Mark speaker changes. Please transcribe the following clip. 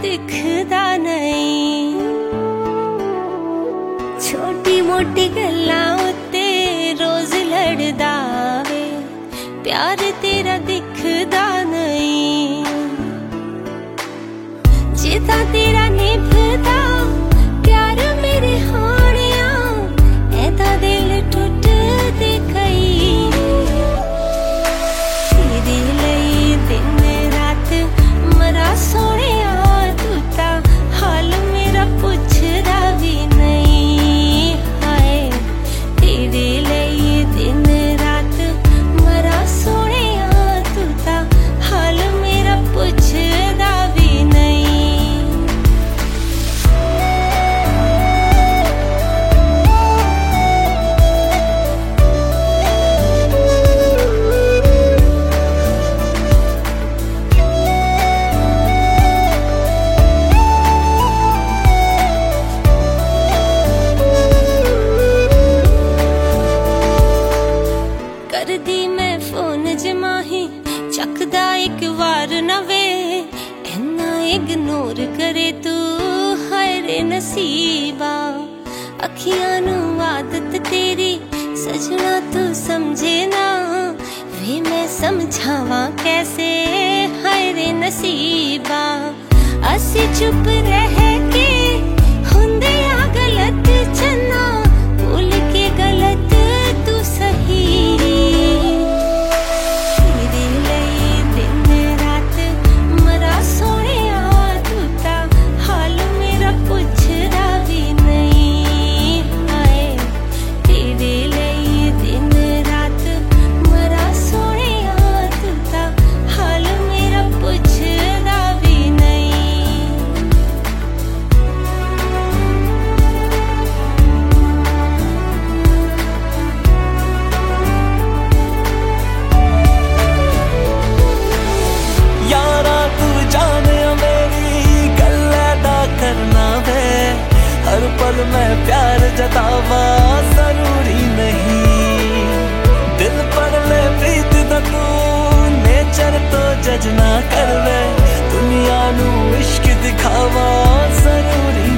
Speaker 1: दिखदा नहीं। छोटी मोटी गल्लां उत्ते रोज लड़दा वे, प्यार तेरा दिखदा नहीं। जिदा तेरा निभदा प्यार मेरे हानिया, ऐदा दिल टुटदे कई। तेरे लई दिन रात मरा सोहणिया, तू तां हाल मेरा पुछदा भी नहीं। हाय तेरे लई दिन रात मरा सोहणिया, तू तां हाल मेरा पुछदा भी नहीं। करदी मैं फोन जमाही, चकदा एक बार न वे, इन्ना इग्नोर करे तू हाय रे नसीबा। अखियां नू आदत तेरी सजना तू समझे ना, वे मैं समझावा कैसे हाय रे नसीबा। असी चुप रह के हुंदे आ गलत चन्ना, भूल के गलत तू सही।
Speaker 2: हर पल में प्यार जतावा जरूरी नहीं, दिल पढ़ ले प्रीत दा तू नेचर तो जज ना कर वे, दुनिया नू इश्क दिखावा जरूरी